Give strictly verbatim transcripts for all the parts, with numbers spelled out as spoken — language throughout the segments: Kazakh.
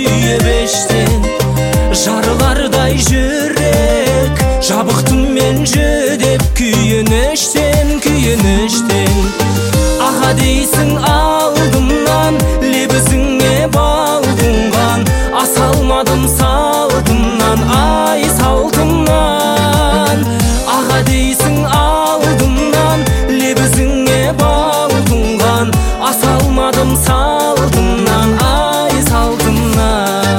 сүйе бештен. Жарылардай жүрек жабықтым мен жүдеп, күйініштен, күйініштен. Аға дейсің алдымнан, лебізіңе балғынған, аса алмадым салтымнан, ай салтымнан. Аға дейсің алдымнан, лебізіңе балғынған, аса алмадым салтымнан, ай салтымнан.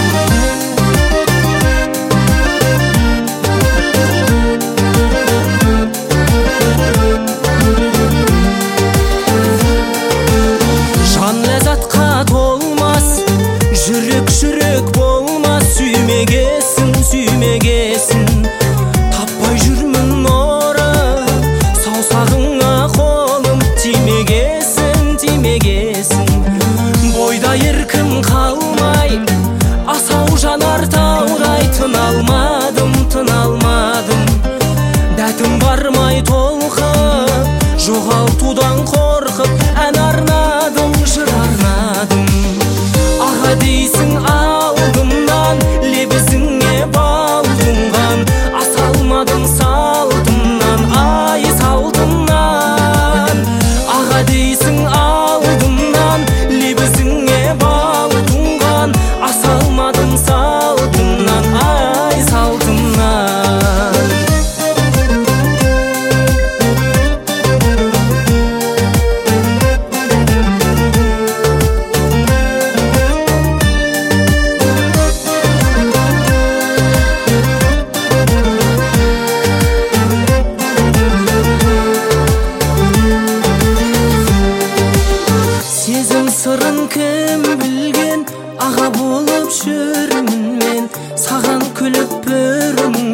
Жан ләззатқа толмас, жүрек жүрек болмас, сүймегесін, сүймегесін. Таппай жүрмін орып, саусағыңа қолым тимегесін, тимегесін. Бойда еркін қалмай, асау жанар таудай, тына алмадым, тына алмадым. Дәтім бармай толқып, жоғалтудан қорқып, ән арнадым, жыр арнадым. Аға дейсің алдымнан, лебізіңе балғынған, аса алмадым салтымнан, ай салтымнан. Аға дейсің алдымнан, лебізіңе балғынған, аса алмадым салтымнан, ай салтымнан. Сезім сырын кім білген, аға болып жүрмін мен, саған күліп бүрмін